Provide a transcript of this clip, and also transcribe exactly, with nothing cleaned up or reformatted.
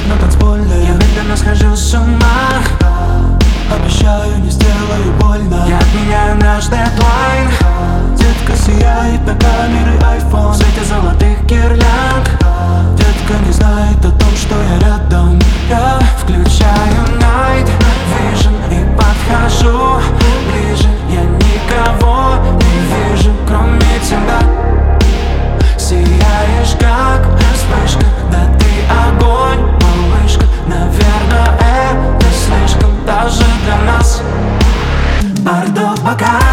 на танцполе. Я медленно схожу с ума. Обещаю, не сделаю больно. Я отменяю наш дедлайн. Детка сияет на камеры iPhone в свете золотых гирлянд. Детка не знает о том, что я рядом. Я включаю Night Vision и подхожу ближе. Я никого не вижу, кроме тебя. Сияешь как вспышка, да ты огонь, малышка. Наверное, это слишком даже для нас. Бардо Бакар.